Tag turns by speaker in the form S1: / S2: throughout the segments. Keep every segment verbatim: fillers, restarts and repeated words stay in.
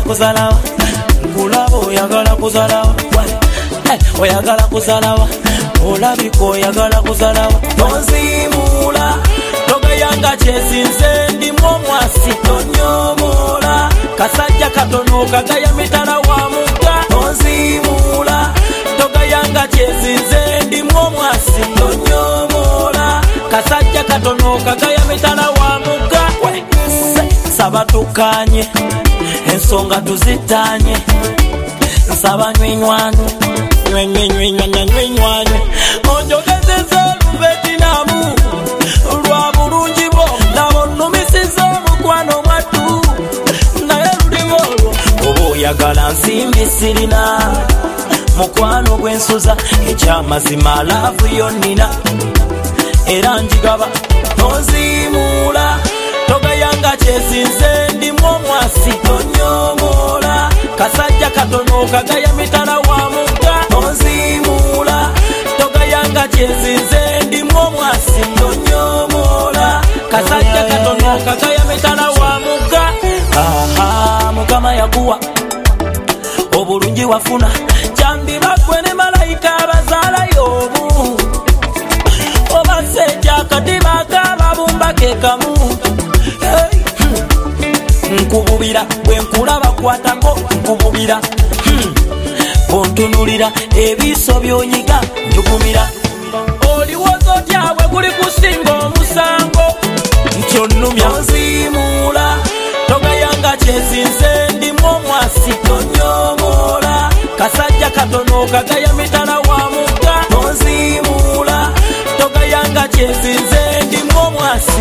S1: kuzalawa nkulaba oyagala kuzalawa oyagala kuzalawa olabika oyagala kuzalawa tonzimuula togayanga kyesinze ndimu omwasi tonyomoola kasajja katono kagaya mitala wa mugga tonzimuula togayanga kyesinze ndimu omwasi tonyomoola kasajja katono kagaya mitala wa mugga saba tukanye ensonga tuzitanye nsaba nywinywanyu nywenywenywenywenywenywanyu onjogezeza olubetinamu lwa bulungi bwo nabo nnumisiza omukwano mwattu naye lulimu olwo oba oyagala nsimbi sirina mukwano gw'ensuza ekyamazima laavu yonnina era njigaba tonzimuula togayanga kyesinze ndimu omwasi tonyomoola kasajja katono kagaya mitala wa mugga tonzimuula togayanga kyesinze ndimu omwasi tonyomoola kasajja katono kagaya mitala wa mugga aha mukama yakuwa obulungi wafuna kyambiba gwe ne malayika abazaalayo obu obasejja akadiba kababumba kekamu nkububira bwenkulaba kwatako nkububira bontunulira ebiso byonyiga njugumira oliwozo tyabwe guli kusinga omusango ntyonnumya nzimuula togayanga kyesinze ndimu omwasi tonyomoola kasajja katono kagaya mitala wa mugga tonzimuula togayanga kyesinze ndimu omwasi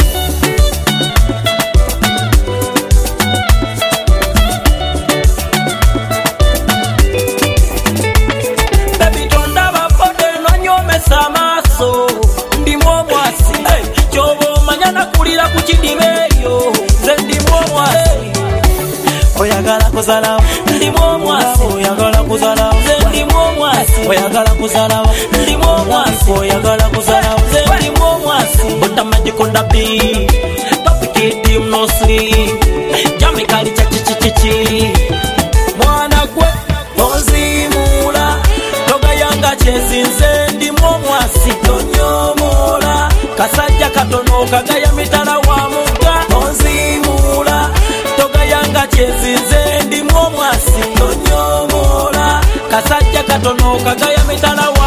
S1: ndimu omwasi kyoba omanya nakulira ku kidimeeyo nze ndimu omwasi oyagala kuzalawa ndimu omwasi oyagala kuzalawa nze ndimu omwasi oyagala kuzalawa ndimu omwasi oyagala kuzalawa nze ndimu omwasi otamagikodabi papikiti mnosli jamekali chachichichichi mwana gwe onzimuula togayanga kyesinze ndimu omwasi tonyomoola kasajja katono kagaya mitala wa mugga tonzimuula togayanga kyesinze ndimu omwasi tonyomoola kasajja katono kagaya mitala wa